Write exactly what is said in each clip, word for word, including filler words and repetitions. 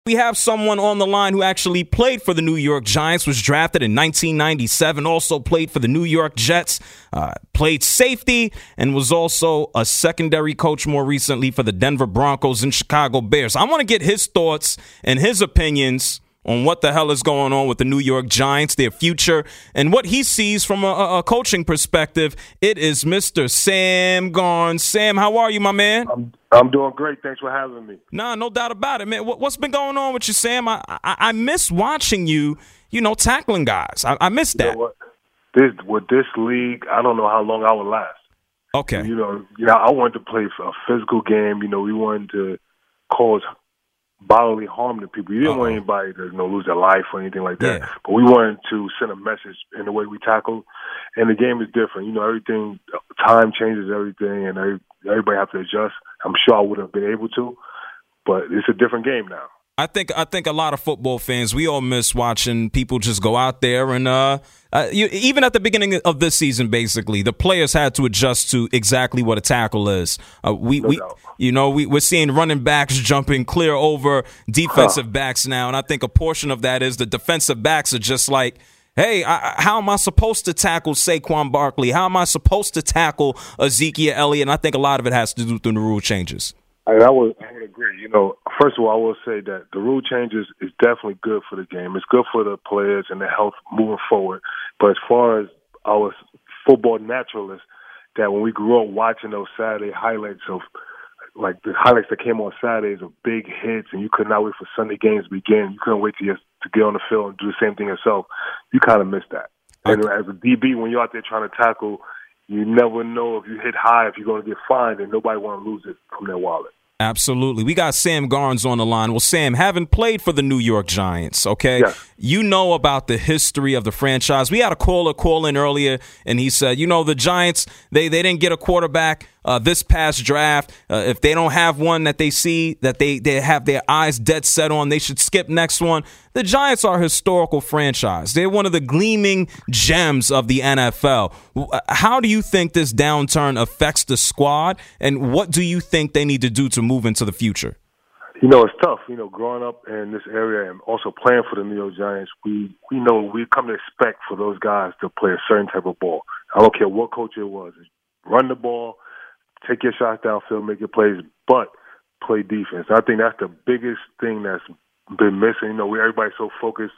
We have someone on the line who actually played for the New York Giants, was drafted in nineteen ninety-seven, also played for the New York Jets, uh, played safety, and was also a secondary coach more recently for the Denver Broncos and Chicago Bears. I want to get his thoughts and his opinions on what the hell is going on with the New York Giants, their future, and what he sees from a, a coaching perspective. It is Mister Sam Garnes. Sam, how are you, my man? I'm, I'm doing great. Thanks for having me. Nah, no doubt about it, man. What, what's been going on with you, Sam? I, I I miss watching you, you know, tackling guys. I, I miss that. You know what? This, with this league, I don't know how long I will last. Okay. You know, you know, I wanted to play a physical game. You know, we wanted to cause bodily harm to people. You didn't Uh-oh. want anybody to, you know, lose their life or anything like that. Yeah. But we wanted to send a message in the way we tackle. And the game is different. You know, everything, time changes everything, and every, everybody has to adjust. I'm sure I would have been able to, but it's a different game now. I think I think a lot of football fans, we all miss watching people just go out there and uh, uh, you, even at the beginning of this season, basically, the players had to adjust to exactly what a tackle is. Uh, we, no we doubt. you know, we, we're seeing running backs jumping clear over defensive huh. backs now, and I think a portion of that is the defensive backs are just like, hey, I, how am I supposed to tackle Saquon Barkley? How am I supposed to tackle Ezekiel Elliott? And I think a lot of it has to do with the rule changes. And I would, I would agree. You know, first of all, I will say that the rule changes is definitely good for the game. It's good for the players and their health moving forward. But as far as our football naturalists, that when we grew up watching those Saturday highlights of, like the highlights that came on Saturdays of big hits, and you could not wait for Sunday games to begin. You couldn't wait to, your, to get on the field and do the same thing yourself. You kind of miss that. And as a D B, when you're out there trying to tackle, you never know if you hit high, if you're going to get fined, and nobody want to lose it from their wallet. Absolutely. We got Sam Garnes on the line. Well, Sam, having played for the New York Giants, okay, yes. you know about the history of the franchise. We had a caller call in earlier, and he said, you know, the Giants, they, they didn't get a quarterback uh, this past draft. Uh, if they don't have one that they see, that they, they have their eyes dead set on, they should skip next one. The Giants are a historical franchise. They're one of the gleaming gems of the N F L. How do you think this downturn affects the squad, and what do you think they need to do to move into the future? You know, it's tough. You know, growing up in this area and also playing for the New York Giants, we, we know we come to expect for those guys to play a certain type of ball. I don't care what coach it was. Run the ball, take your shots downfield, make your plays, but play defense. I think that's the biggest thing that's been missing. You know, we everybody's so focused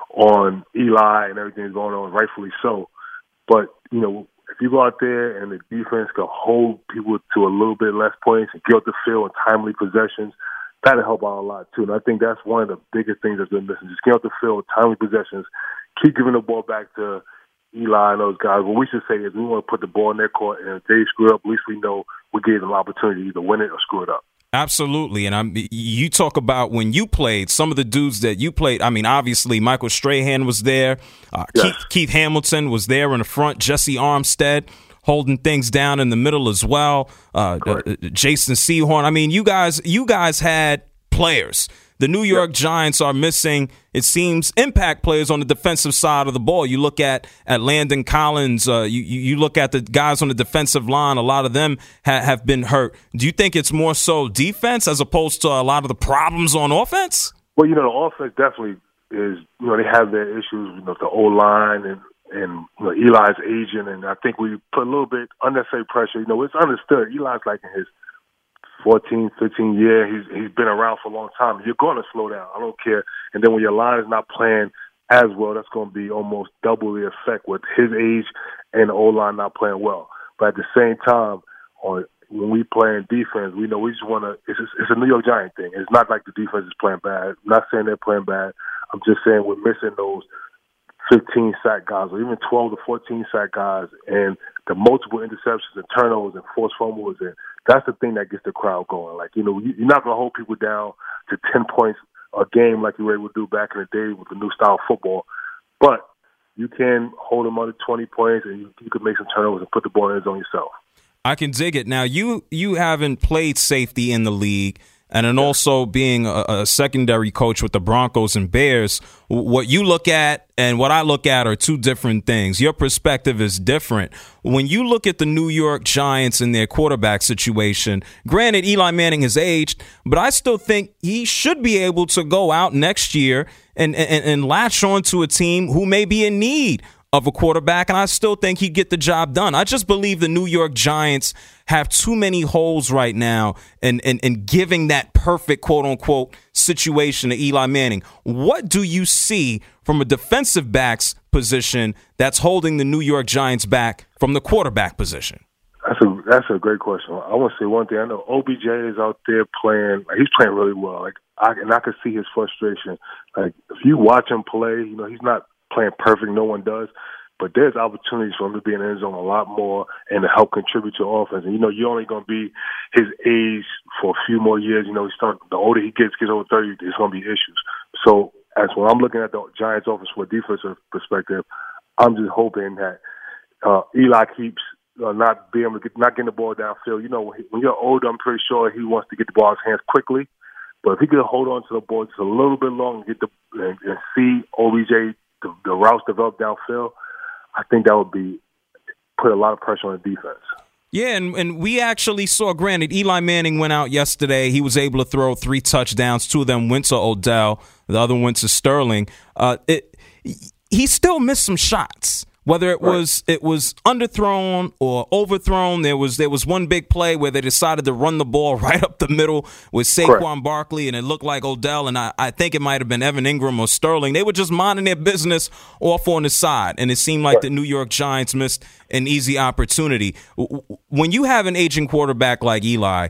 on Eli and everything going on, rightfully so. But, you know, if you go out there and the defense can hold people to a little bit less points and get off the field and timely possessions, that'll help out a lot, too. And I think that's one of the biggest things that's been missing. Just get off the field, timely possessions, keep giving the ball back to Eli and those guys. What we should say is we want to put the ball in their court, and if they screw up, at least we know we gave them an opportunity to either win it or screw it up. Absolutely, and I'm. You talk about when you played, some of the dudes that you played. I mean, obviously, Michael Strahan was there. Uh, yes. Keith, Keith Hamilton was there in the front. Jesse Armstead holding things down in the middle as well. Uh, uh, Jason Sehorn. I mean, you guys, you guys had players. The New York yep. Giants are missing, it seems, impact players on the defensive side of the ball. You look at, at Landon Collins. Uh, you, you look at the guys on the defensive line. A lot of them ha- have been hurt. Do you think it's more so defense as opposed to a lot of the problems on offense? Well, you know, the offense definitely is, you know, they have their issues, you know, the O-line and, and you know, Eli's aging. And I think we put a little bit unnecessary pressure. You know, it's understood. Eli's like in his fourteen, fifteen year, he's he's been around for a long time. You're going to slow down. I don't care. And then when your line is not playing as well, that's going to be almost double the effect with his age and the O-line not playing well. But at the same time, on when we play in defense, we know we just want to. It's a, it's a New York Giant thing. It's not like the defense is playing bad. I'm not saying they're playing bad. I'm just saying we're missing those fifteen sack guys, or even twelve to fourteen sack guys, and the multiple interceptions and turnovers and forced fumbles, and that's the thing that gets the crowd going. Like, you know, you're not going to hold people down to ten points a game like you were able to do back in the day with the new style of football, but you can hold them under twenty points, and you, you can make some turnovers and put the ball in the zone yourself. I can dig it. Now, you you haven't played safety in the league. and then also being a, a secondary coach with the Broncos and Bears, what you look at and what I look at are two different things. Your perspective is different. When you look at the New York Giants and their quarterback situation, granted, Eli Manning has aged, but I still think he should be able to go out next year and, and, and latch on to a team who may be in need of a quarterback, and I still think he'd get the job done. I just believe the New York Giants have too many holes right now in, in, in giving that perfect quote-unquote situation to Eli Manning. What do you see from a defensive back's position that's holding the New York Giants back from the quarterback position? That's a that's a great question. I want to say one thing. I know O B J is out there playing. Like, he's playing really well. Like I and I can see his frustration. Like if you watch him play, you know he's not playing perfect. No one does. But there's opportunities for him to be in the end zone a lot more and to help contribute to offense. And, you know, you're only going to be his age for a few more years. You know, he's starting, the older he gets, gets over thirty, there's going to be issues. So as when I'm looking at the Giants offense from a defensive perspective, I'm just hoping that uh, Eli keeps uh, not being able to get, not getting the ball downfield. You know, when, he, when you're older, I'm pretty sure he wants to get the ball in his hands quickly. But if he could hold on to the ball just a little bit longer and get the and, and see O B J the, the routes develop downfield, I think that would be put a lot of pressure on the defense. Yeah, and, and we actually saw, granted, Eli Manning went out yesterday. He was able to throw three touchdowns. Two of them went to Odell. The other went to Sterling. Uh, it, he still missed some shots. Whether it right. was it was underthrown or overthrown, there was there was one big play where they decided to run the ball right up the middle with Saquon Correct. Barkley, and it looked like Odell, and I, I think it might have been Evan Ingram or Sterling. They were just minding their business off on the side, and it seemed like right. the New York Giants missed an easy opportunity. When you have an aging quarterback like Eli,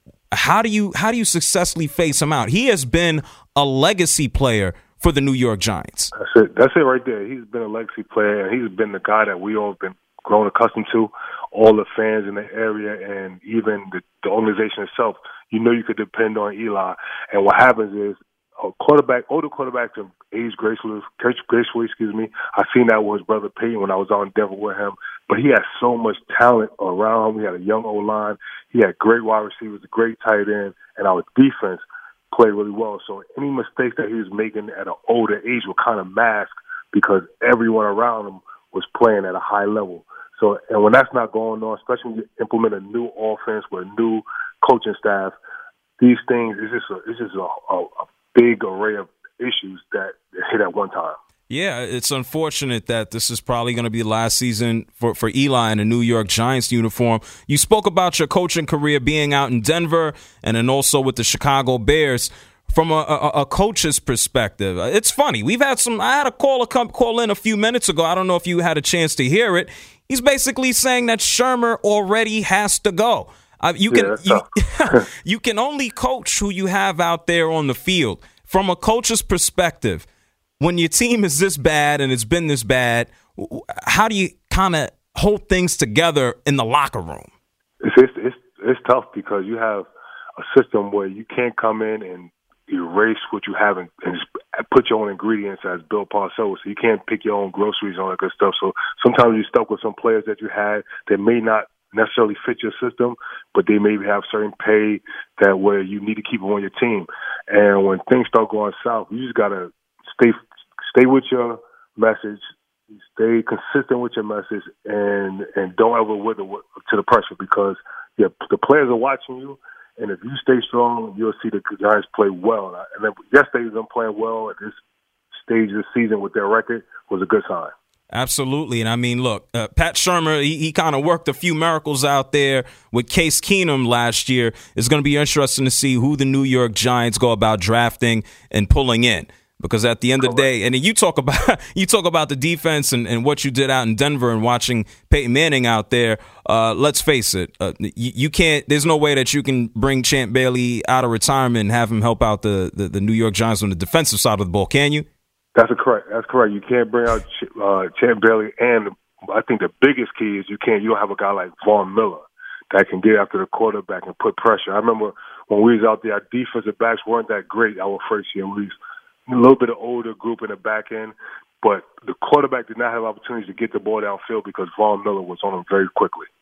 how do you how do you successfully face him out? He has been a legacy player for the New York Giants. That's it. That's it right there. He's been a legacy player, and he's been the guy that we all have been grown accustomed to, all the fans in the area, and even the, the organization itself. You know you could depend on Eli. And what happens is a quarterback, older quarterbacks have aged gracefully, gracefully, excuse me. I've seen that with his brother Peyton when I was out in Denver with him. But he had so much talent around him. He had a young O-line. He had great wide receivers, a great tight end, and our defense played really well. So any mistakes that he was making at an older age were kind of masked because everyone around him was playing at a high level. So, and when that's not going on, especially when you implement a new offense with a new coaching staff, these things, it's just a, it's just a, a, a big array of issues that hit at one time. Yeah, it's unfortunate that this is probably going to be the last season for, for Eli in a New York Giants uniform. You spoke about your coaching career being out in Denver and then also with the Chicago Bears. From a, a, a coach's perspective, it's funny. We've had some – I had a caller come call in a few minutes ago. I don't know if you had a chance to hear it. He's basically saying that Shurmur already has to go. Uh, you can yeah, you, you can only coach who you have out there on the field. From a coach's perspective, when your team is this bad and it's been this bad, how do you kind of hold things together in the locker room? It's, it's it's it's tough because you have a system where you can't come in and erase what you have and, and just put your own ingredients, as Bill Parcells. So you can't pick your own groceries and all that good stuff. So sometimes you're stuck with some players that you had that may not necessarily fit your system, but they maybe have certain pay that where you need to keep them on your team. And when things start going south, you just gotta stay stay with your message, stay consistent with your message, and and don't ever wither to the pressure because yeah, the players are watching you. And if you stay strong, you'll see the Giants play well. And then yesterday, them playing well at this stage of the season with their record was a good sign. Absolutely. And I mean, look, uh, Pat Shurmur, he, he kind of worked a few miracles out there with Case Keenum last year. It's going to be interesting to see who the New York Giants go about drafting and pulling in. Because at the end of the day, and you talk about you talk about the defense and, and what you did out in Denver and watching Peyton Manning out there. Uh, let's face it, uh, you, you can't. There's no way that you can bring Champ Bailey out of retirement and have him help out the, the, the New York Giants on the defensive side of the ball. Can you? That's a correct. That's correct. You can't bring out uh, Champ Bailey, and I think the biggest key is you can't. You don't have a guy like Von Miller that can get after the quarterback and put pressure. I remember when we was out there, our defensive backs weren't that great our first year. We was a little bit of older group in the back end, but the quarterback did not have opportunities to get the ball downfield because Von Miller was on him very quickly.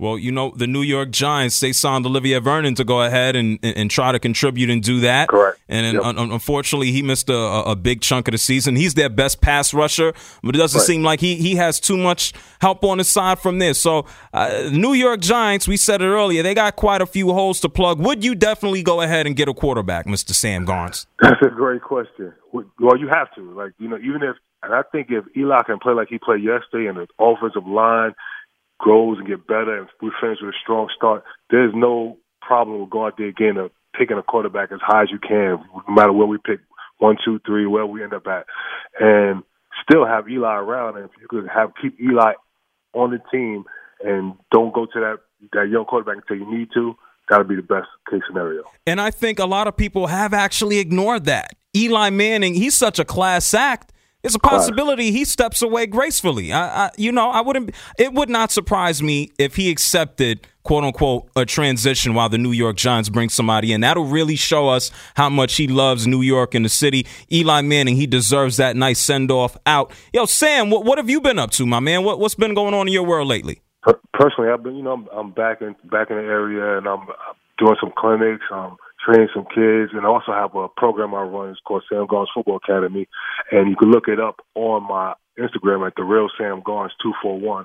Well, you know, the New York Giants, they signed Olivier Vernon to go ahead and, and, and try to contribute and do that. Correct. And yep. un- unfortunately, he missed a, a big chunk of the season. He's their best pass rusher, but it doesn't right. seem like he, he has too much help on his side from this. So uh, New York Giants, we said it earlier, they got quite a few holes to plug. Would you definitely go ahead and get a quarterback, Mister Sam Garnes? That's a great question. Well, you have to. Like, you know, even if, and I think if Eli can play like he played yesterday and the offensive line grows and get better and we finish with a strong start, there's no problem with going out there again of picking a quarterback as high as you can, no matter where we pick, one, two, three, where we end up at, and still have Eli around. And if you could have keep Eli on the team and don't go to that, that young quarterback until you need to, that would be the best case scenario. And I think a lot of people have actually ignored that. Eli Manning, he's such a class act. It's a possibility he steps away gracefully. I, I, you know, I wouldn't. It would not surprise me if he accepted, quote unquote, a transition while the New York Giants bring somebody in. That'll really show us how much he loves New York and the city. Eli Manning, he deserves that nice send off out. Yo, Sam, what what have you been up to, my man? What what's been going on in your world lately? Personally, I've been, you know, I'm, I'm back in back in the area, and I'm doing some clinics. Um, training some kids, and I also have a program I run. It's called Sam Garnes Football Academy, and you can look it up on my Instagram at the Real Sam Garnes two four one.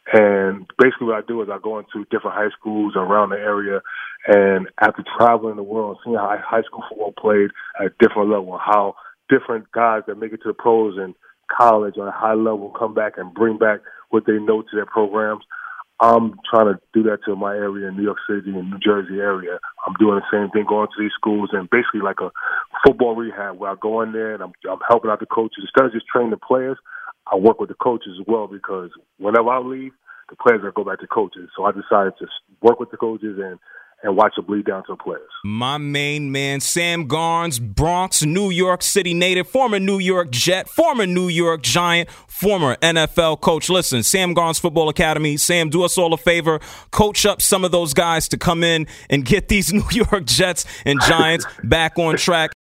And basically what I do is I go into different high schools around the area, and after traveling the world, seeing how high school football played at a different level, how different guys that make it to the pros and college on a high level come back and bring back what they know to their programs, I'm trying to do that to my area in New York City and New Jersey area. I'm doing the same thing, going to these schools and basically like a football rehab where I go in there and I'm, I'm helping out the coaches. Instead of just training the players, I work with the coaches as well, because whenever I leave, the players are going to go back to coaches. So I decided to work with the coaches and and watch it bleed down to the players. My main man, Sam Garnes, Bronx, New York City native, former New York Jet, former New York Giant, former N F L coach. Listen, Sam Garnes Football Academy. Sam, do us all a favor. Coach up some of those guys to come in and get these New York Jets and Giants back on track.